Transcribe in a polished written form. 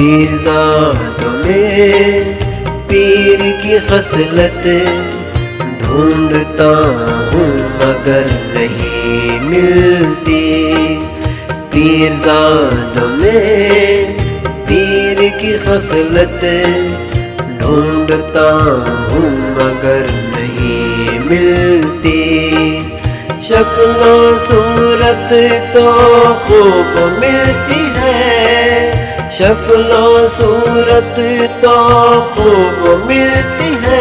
पीरज़ादों में पीर की खसलत ढूंढता हूँ मगर नहीं मिलती। पीरज़ादों में पीर की खसलत ढूंढता हूँ मगर नहीं मिलती। शक्लों सूरत तो खूब मिलती है, शक्लों सूरत तो खूब मिलती है,